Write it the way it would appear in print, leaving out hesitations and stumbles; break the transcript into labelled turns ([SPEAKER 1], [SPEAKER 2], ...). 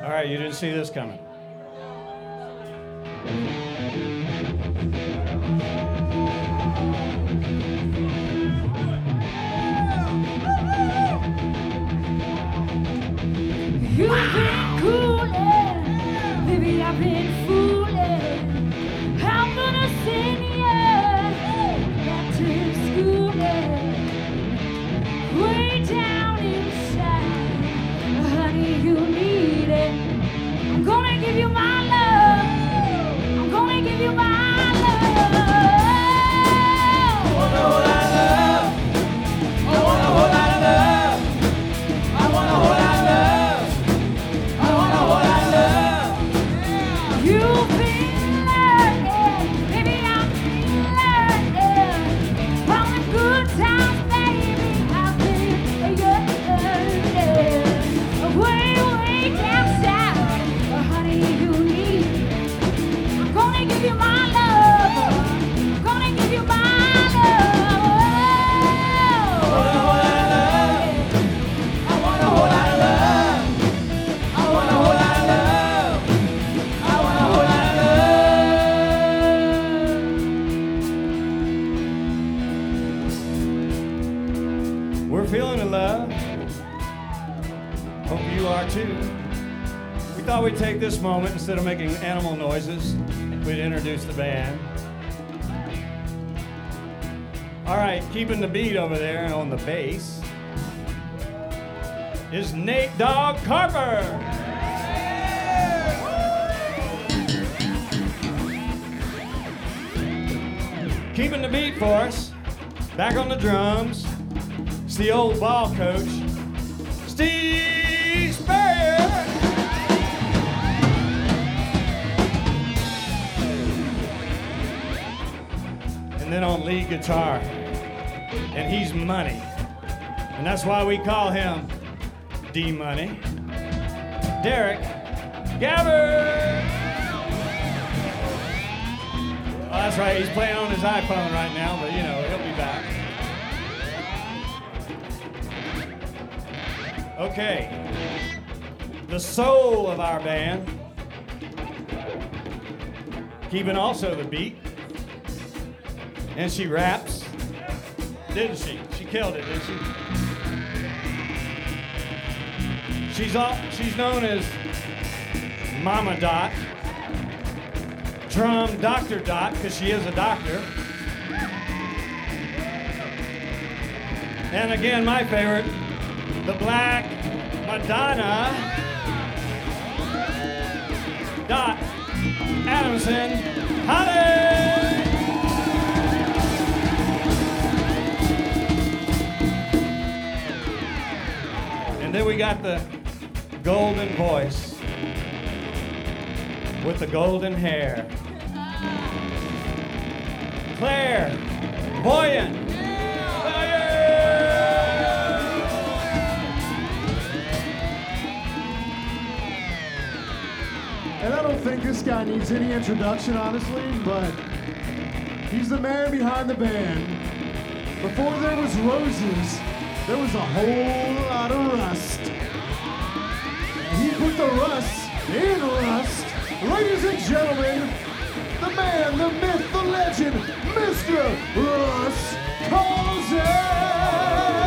[SPEAKER 1] All right, you didn't see this coming.
[SPEAKER 2] You've been coolin', baby, I've been foolin'. I'm gonna send you back to school, way down inside. Honey, you need it. I'm gonna give you my love. I'm gonna give you my love.
[SPEAKER 3] I want a whole lot of love. I want a whole lot of love. I want a whole lot of love. I want a whole lot of love.
[SPEAKER 2] You've been learning, baby, I've been learning. From the good times, baby, I've been yearning. Way down south, honey, you need it. I'm gonna give you my love. I'm gonna give you my love.
[SPEAKER 3] I want a whole lot of love. I want a whole lot of love. I want a whole lot of love. I want a whole lot of love.
[SPEAKER 1] We're feeling the love. Hope you are too. We thought we'd take this moment, instead of making animal noises, we'd introduce the band. All right, keeping the beat over there on the bass is Nate Dog Carper. Keeping the beat for us, back on the drums, it's the old ball coach, Steve Spurrier. And then on lead guitar, and he's money. And that's why we call him D-Money, Derek Gabbard. Oh, that's right, he's playing on his iPhone right now, but you know, he'll be back. Okay, the soul of our band, keeping also the beat, and she raps, didn't she? She killed it, didn't she? She's known as Mama Dot, Drum Dr. Dot, because she is a doctor. And again, my favorite, the Black Madonna, Dot Adamson Holly. And then we got the golden voice with the golden hair, Claire Boyan.
[SPEAKER 4] And I don't think this guy needs any introduction, honestly, but he's the man behind the band. Before there was roses, there was a whole lot of rust. And he put the rust in rust. Ladies and gentlemen, the man, the myth, the legend, Mr. Russ Cousin.